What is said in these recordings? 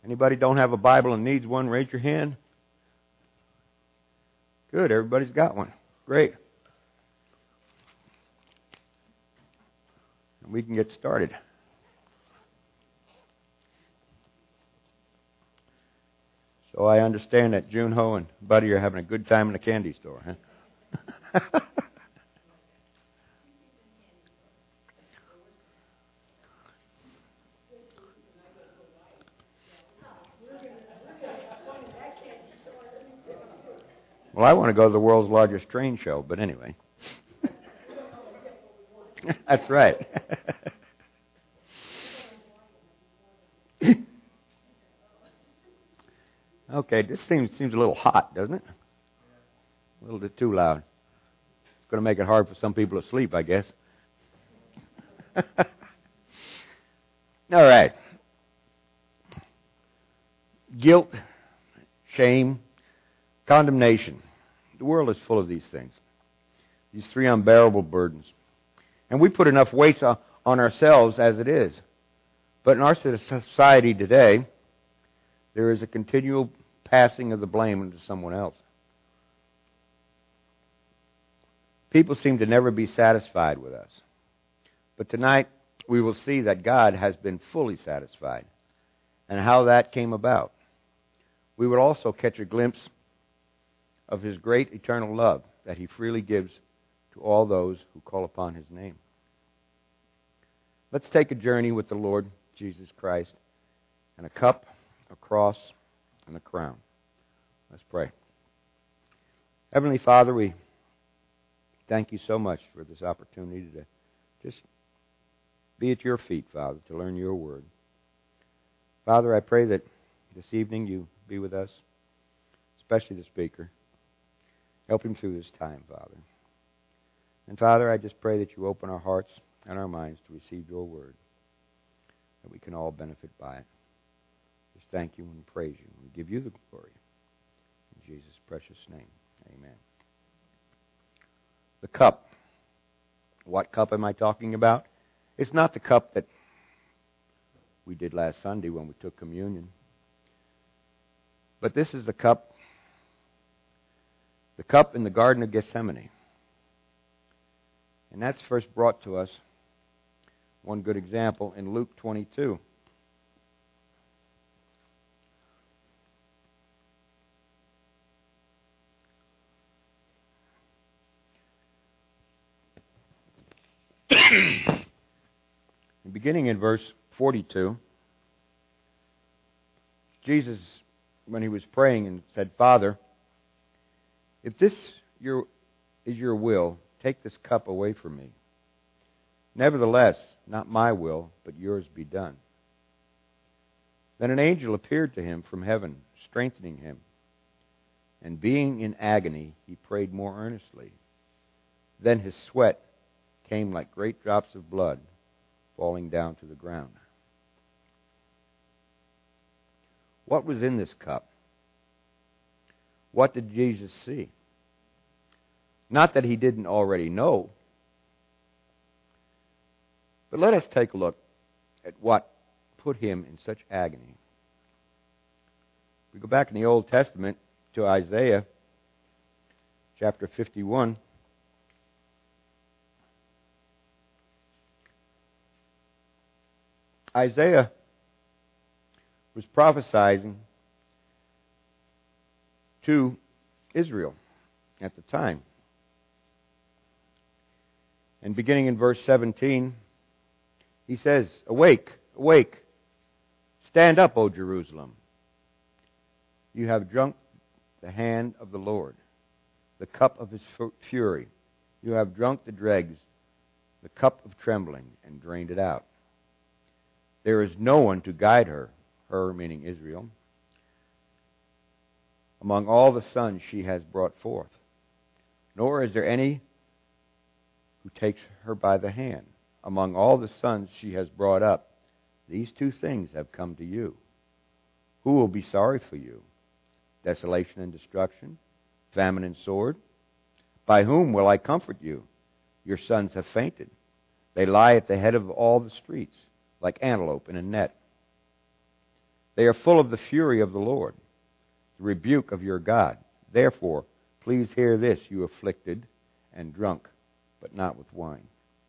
Anybody don't have a Bible and needs one, raise your hand. Good, everybody's got one. Great. And we can get started. So I understand that Junho and Buddy are having a good time in the candy store, huh? Well, I want to go to the world's largest train show, but anyway. That's right. Okay, this seems a little hot, doesn't it? A little bit too loud. It's going to make it hard for some people to sleep, I guess. All right. Guilt, shame, condemnation. The world is full of these things. These three unbearable burdens. And we put enough weights on ourselves as it is. But in our society today, there is a continual passing of the blame into someone else. People seem to never be satisfied with us. But tonight, we will see that God has been fully satisfied and how that came about. We will also catch a glimpse of His great eternal love that He freely gives to all those who call upon His name. Let's take a journey with the Lord Jesus Christ and a cup, a cross, and a crown. Let's pray. Heavenly Father, we thank You so much for this opportunity to just be at Your feet, Father, to learn Your word. Father, I pray that this evening You be with us, especially the speaker. Help him through this time, Father. And Father, I just pray that You open our hearts and our minds to receive Your word, that we can all benefit by it. Just thank You and praise You. We give You the glory. In Jesus' precious name, amen. The cup. What cup am I talking about? It's not the cup that we did last Sunday when we took communion. But this is the cup in the Garden of Gethsemane. And that's first brought to us, one good example, in Luke 22. Beginning in verse 42, Jesus, when He was praying and said, Father, if this is Your will, take this cup away from me. Nevertheless, not my will, but Yours be done. Then an angel appeared to him from heaven, strengthening him. And being in agony, he prayed more earnestly. Then his sweat came like great drops of blood falling down to the ground. What was in this cup? What did Jesus see? Not that He didn't already know, but let us take a look at what put Him in such agony. We go back in the Old Testament to Isaiah chapter 51. Isaiah was prophesying to Israel at the time. And beginning in verse 17, he says, Awake, awake, stand up, O Jerusalem. You have drunk the hand of the Lord, the cup of His fury. You have drunk the dregs, the cup of trembling, and drained it out. There is no one to guide her meaning Israel, among all the sons she has brought forth. Nor is there any who takes her by the hand. Among all the sons she has brought up, these two things have come to you. Who will be sorry for you? Desolation and destruction, famine and sword? By whom will I comfort you? Your sons have fainted. They lie at the head of all the streets, like antelope in a net. They are full of the fury of the Lord, the rebuke of your God. Therefore, please hear this, you afflicted and drunk, but not with wine.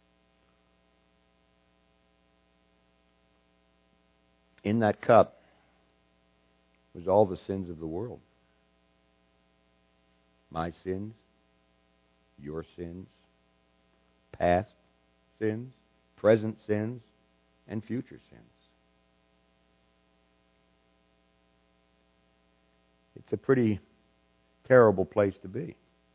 In that cup was all the sins of the world. My sins, your sins, past sins, present sins, and future sins. It's a pretty terrible place to be.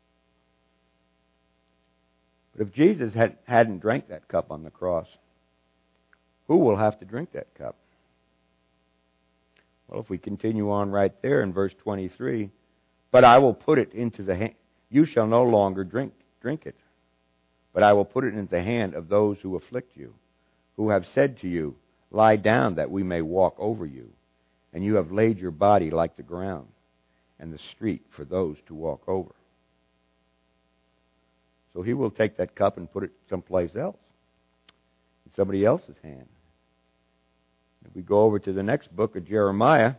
But if Jesus hadn't drank that cup on the cross, who will have to drink that cup? Well, if we continue on right there in verse 23, but I will put it into the hand, you shall no longer drink it, but I will put it into the hand of those who afflict you, who have said to you, lie down that we may walk over you, and you have laid your body like the ground, and the street for those to walk over. So he will take that cup and put it someplace else, in somebody else's hand. If we go over to the next book of Jeremiah,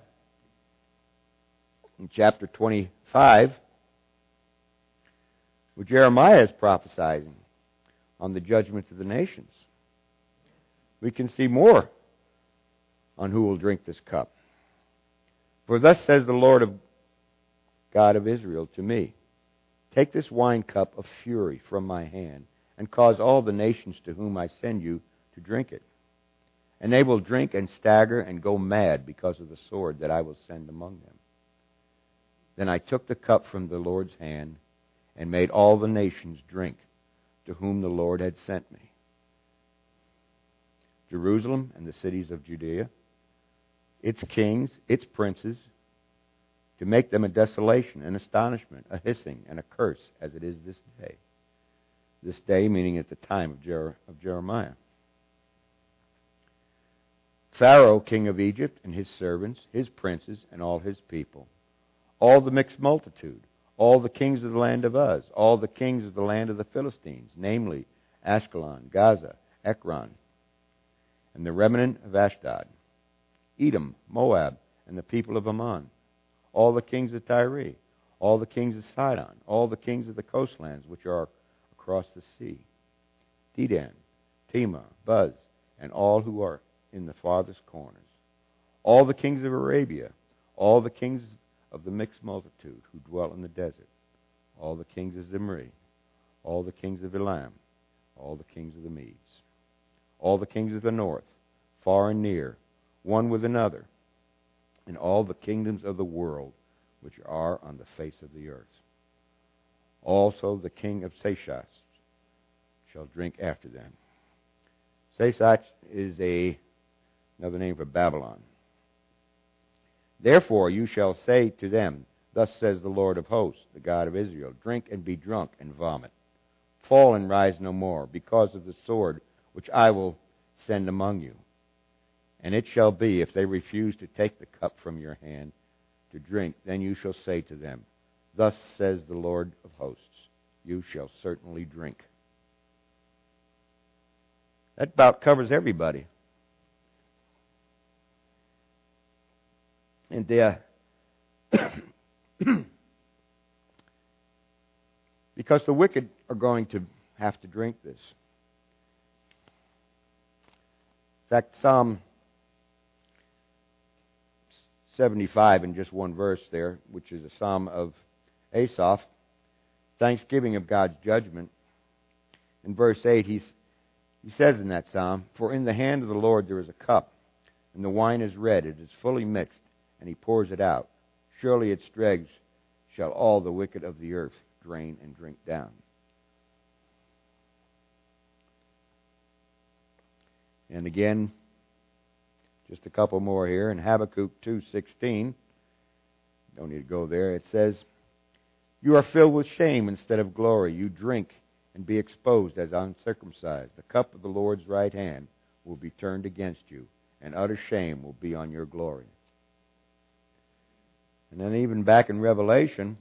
in chapter 25, where Jeremiah is prophesying on the judgment of the nations, we can see more on who will drink this cup. For thus says the Lord of God of Israel to me, take this wine cup of fury from my hand, and cause all the nations to whom I send you to drink it. And they will drink and stagger and go mad because of the sword that I will send among them. Then I took the cup from the Lord's hand and made all the nations drink to whom the Lord had sent me. Jerusalem and the cities of Judea, its kings, its princes, to make them a desolation, an astonishment, a hissing, and a curse, as it is this day. This day meaning at the time of Jeremiah. Pharaoh, king of Egypt, and his servants, his princes, and all his people. All the mixed multitude, all the kings of the land of Uz, all the kings of the land of the Philistines, namely Ashkelon, Gaza, Ekron, and the remnant of Ashdod, Edom, Moab, and the people of Ammon, all the kings of Tyre, all the kings of Sidon, all the kings of the coastlands which are across the sea, Dedan, Tema, Buz, and all who are in the farthest corners, all the kings of Arabia, all the kings of the mixed multitude who dwell in the desert, all the kings of Zimri, all the kings of Elam, all the kings of the Medes, all the kings of the north, far and near, one with another, and all the kingdoms of the world which are on the face of the earth. Also the king of Seshach shall drink after them. Seshach is another name for Babylon. Therefore you shall say to them, thus says the Lord of hosts, the God of Israel, drink and be drunk and vomit. Fall and rise no more, because of the sword which I will send among you. And it shall be, if they refuse to take the cup from your hand to drink, then you shall say to them, thus says the Lord of hosts, you shall certainly drink. That about covers everybody. And because the wicked are going to have to drink this. In fact, Psalm 75 in just one verse there, which is a psalm of Asaph, thanksgiving of God's judgment. In verse 8, he says in that psalm, for in the hand of the Lord there is a cup, and the wine is red, it is fully mixed, and he pours it out. Surely its dregs shall all the wicked of the earth drain and drink down. And again, just a couple more here. In Habakkuk 2:16, don't need to go there. It says, you are filled with shame instead of glory. You drink and be exposed as uncircumcised. The cup of the Lord's right hand will be turned against you, and utter shame will be on your glory. And then even back in Revelation,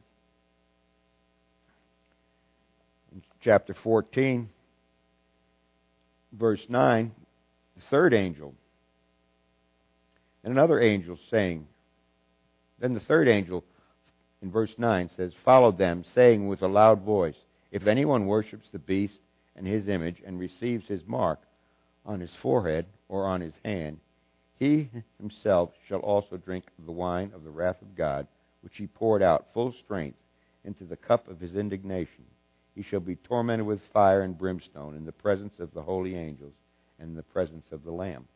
in chapter 14, verse 9, the third angel And another angel saying, then the third angel in verse 9 says, followed them, saying with a loud voice, if anyone worships the beast and his image and receives his mark on his forehead or on his hand, he himself shall also drink of the wine of the wrath of God, which he poured out full strength into the cup of his indignation. He shall be tormented with fire and brimstone in the presence of the holy angels and in the presence of the Lamb.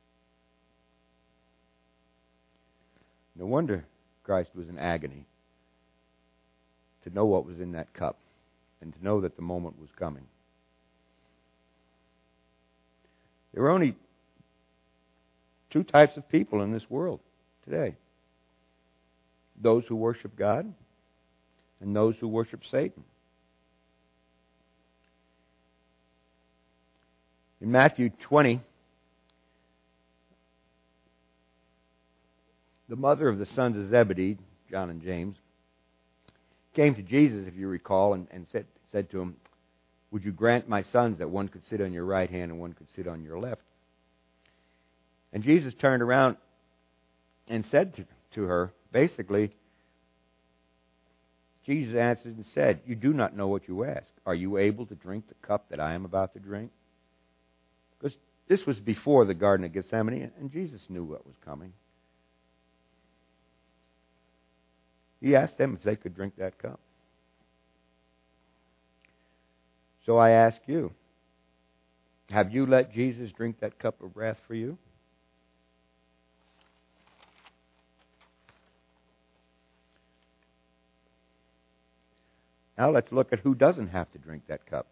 No wonder Christ was in agony to know what was in that cup and to know that the moment was coming. There are only two types of people in this world today. Those who worship God and those who worship Satan. In Matthew 20, the mother of the sons of Zebedee, John and James, came to Jesus, if you recall, and said to him, would you grant my sons that one could sit on your right hand and one could sit on your left? And Jesus turned around and said to her, basically, Jesus answered and said, you do not know what you ask. Are you able to drink the cup that I am about to drink? Because this was before the Garden of Gethsemane, and Jesus knew what was coming. He asked them if they could drink that cup. So I ask you, have you let Jesus drink that cup of wrath for you? Now let's look at who doesn't have to drink that cup.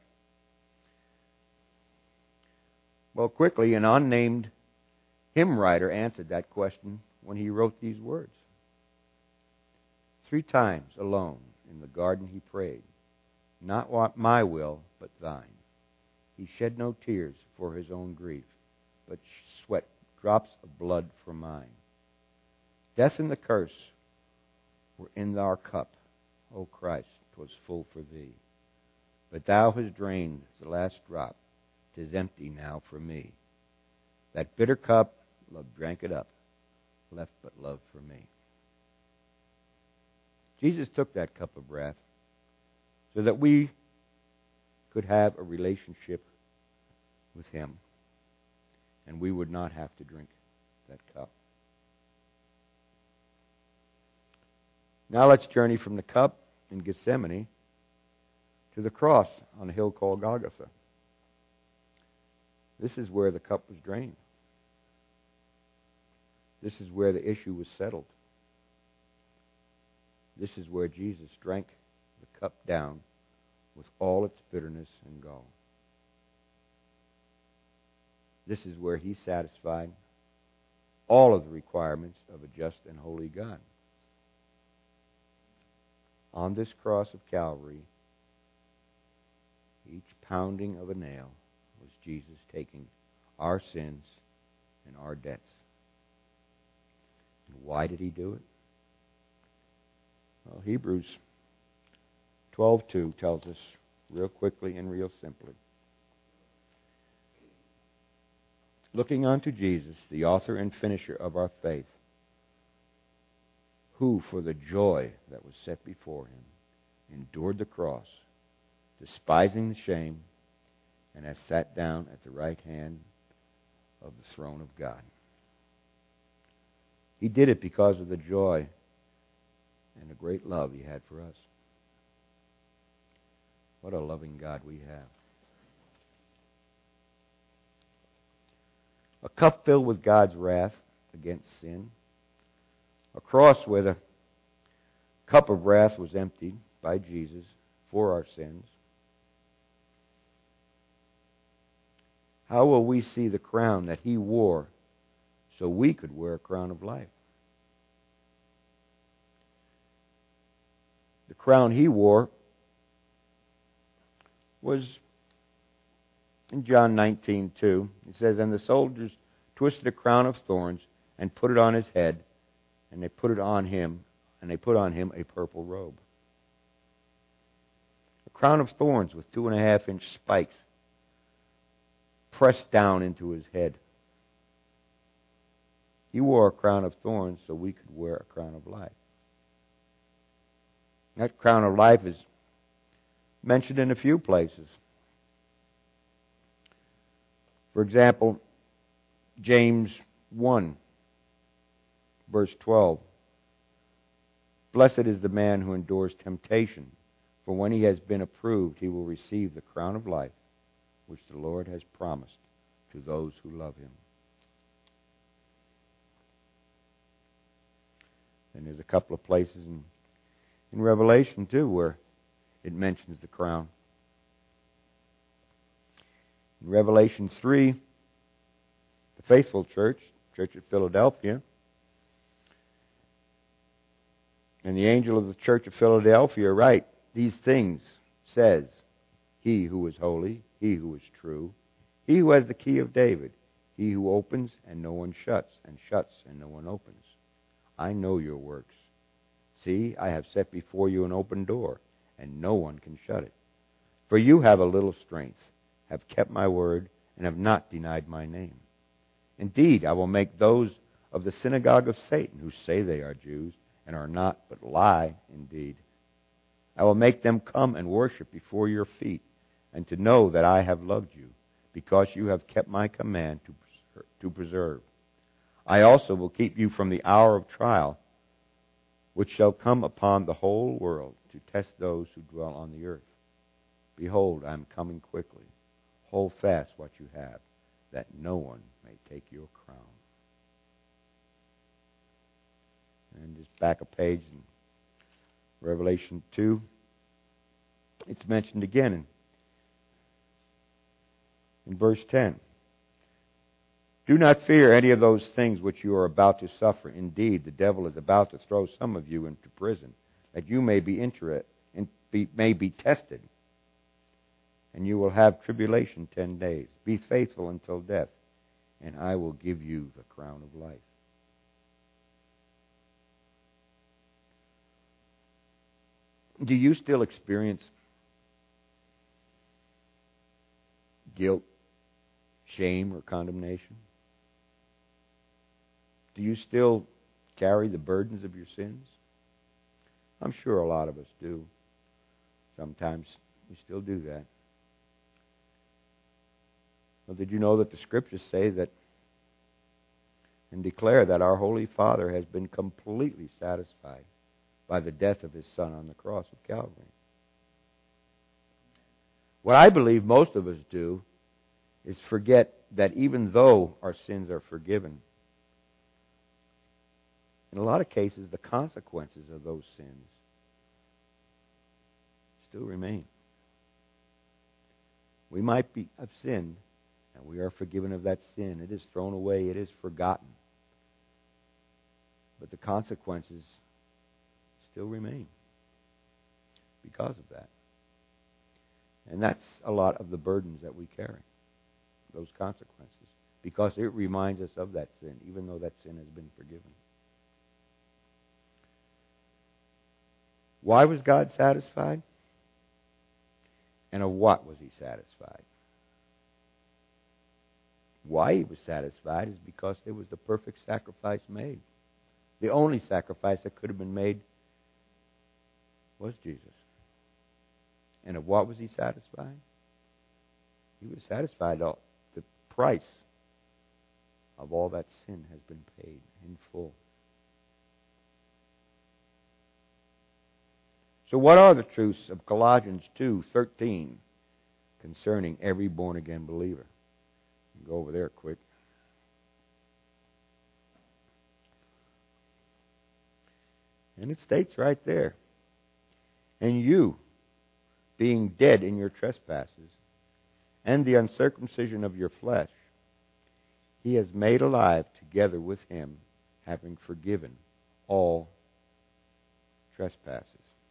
Well, quickly, an unnamed hymn writer answered that question when he wrote these words. 3 times alone in the garden he prayed, not what my will, but thine. He shed no tears for his own grief, but sweat drops of blood for mine. Death and the curse were in our cup. O Christ, 'twas full for thee. But thou hast drained the last drop. 'Tis empty now for me. That bitter cup, love drank it up, left but love for me. Jesus took that cup of wrath so that we could have a relationship with Him, and we would not have to drink that cup. Now let's journey from the cup in Gethsemane to the cross on a hill called Golgotha. This is where the cup was drained. This is where the issue was settled. This is where Jesus drank the cup down with all its bitterness and gall. This is where He satisfied all of the requirements of a just and holy God. On this cross of Calvary, each pounding of a nail was Jesus taking our sins and our debts. And why did He do it? Well, Hebrews 12:2 tells us real quickly and real simply. Looking unto Jesus, the author and finisher of our faith, who for the joy that was set before Him endured the cross, despising the shame, and has sat down at the right hand of the throne of God. He did it because of the joy and the great love He had for us. What a loving God we have. A cup filled with God's wrath against sin. A cross where the cup of wrath was emptied by Jesus for our sins. How will we see the crown that He wore so we could wear a crown of life? The crown He wore was in John 19:2. It says, and the soldiers twisted a crown of thorns and put it on His head, and they put on him a purple robe. A crown of thorns with 2.5-inch spikes pressed down into His head. He wore a crown of thorns so we could wear a crown of life. That crown of life is mentioned in a few places. For example, James 1, verse 12. Blessed is the man who endures temptation, for when he has been approved, he will receive the crown of life, which the Lord has promised to those who love him. And there's a couple of places in Revelation, too, where it mentions the crown. In Revelation 3, the faithful church at Philadelphia, and the angel of the church of Philadelphia write, these things says he who is holy, he who is true, he who has the key of David, he who opens and no one shuts, and shuts and no one opens. I know your works. See, I have set before you an open door, and no one can shut it. For you have a little strength, have kept my word, and have not denied my name. Indeed, I will make those of the synagogue of Satan who say they are Jews, and are not, but lie indeed. I will make them come and worship before your feet, and to know that I have loved you, because you have kept my command to preserve. I also will keep you from the hour of trial, which shall come upon the whole world to test those who dwell on the earth. Behold, I am coming quickly. Hold fast what you have, that no one may take your crown. And just back a page in Revelation 2, it's mentioned again in verse 10. Do not fear any of those things which you are about to suffer. Indeed, the devil is about to throw some of you into prison, that you may be tested, and you will have tribulation 10 days. Be faithful until death, and I will give you the crown of life. Do you still experience guilt, shame, or condemnation? Do you still carry the burdens of your sins? I'm sure a lot of us do. Sometimes we still do that. Well, did you know that the Scriptures say that and declare that our Holy Father has been completely satisfied by the death of His Son on the cross of Calvary? What I believe most of us do is forget that even though our sins are forgiven, in a lot of cases, the consequences of those sins still remain. We might have sinned, and we are forgiven of that sin. It is thrown away. It is forgotten. But the consequences still remain because of that. And that's a lot of the burdens that we carry, those consequences, because it reminds us of that sin, even though that sin has been forgiven. Why was God satisfied? And of what was He satisfied? Why He was satisfied is because there was the perfect sacrifice made. The only sacrifice that could have been made was Jesus. And of what was He satisfied? He was satisfied that the price of all that sin has been paid in full. So what are the truths of Colossians 2:13 concerning every born-again believer? Go over there quick. And it states right there, and you, being dead in your trespasses and the uncircumcision of your flesh, He has made alive together with Him, having forgiven all trespasses,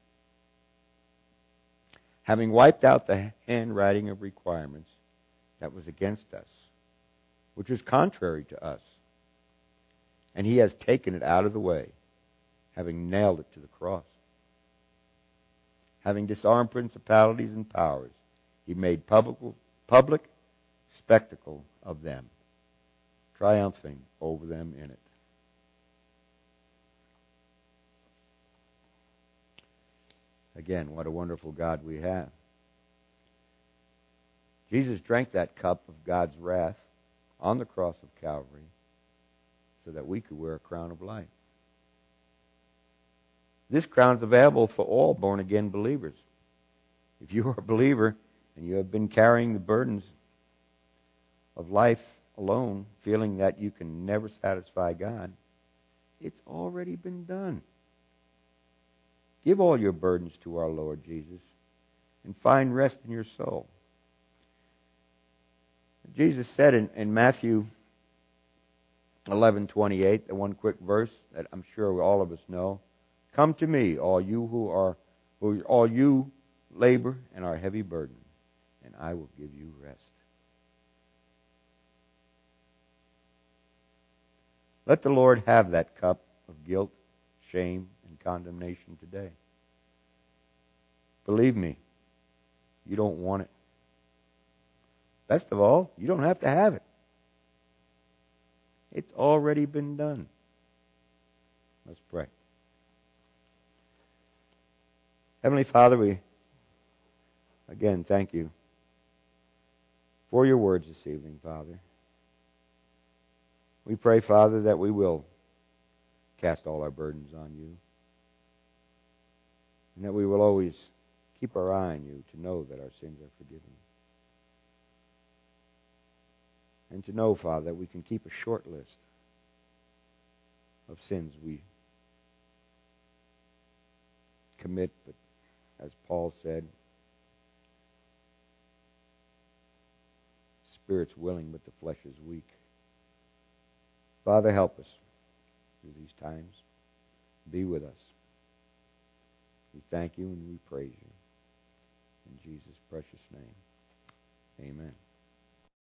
having wiped out the handwriting of requirements that was against us, which was contrary to us. And He has taken it out of the way, having nailed it to the cross. Having disarmed principalities and powers, He made public spectacle of them, triumphing over them in it. Again, what a wonderful God we have. Jesus drank that cup of God's wrath on the cross of Calvary so that we could wear a crown of life. This crown is available for all born-again believers. If you are a believer and you have been carrying the burdens of life alone, feeling that you can never satisfy God, it's already been done. Give all your burdens to our Lord Jesus and find rest in your soul. Jesus said in Matthew 11:28, the one quick verse that I'm sure all of us know, "Come to me, all you labor and are heavy burdened, and I will give you rest." Let the Lord have that cup of guilt, shame, and condemnation today. Believe me, you don't want it. Best of all, you don't have to have it. It's already been done. Let's pray. Heavenly Father, we again thank you for your words this evening, Father. We pray, Father, that we will cast all our burdens on you, and that we will always keep our eye on you to know that our sins are forgiven. And to know, Father, that we can keep a short list of sins we commit, but as Paul said, spirit's willing, but the flesh is weak. Father, help us through these times. Be with us. We thank you and we praise you. In Jesus' precious name, amen.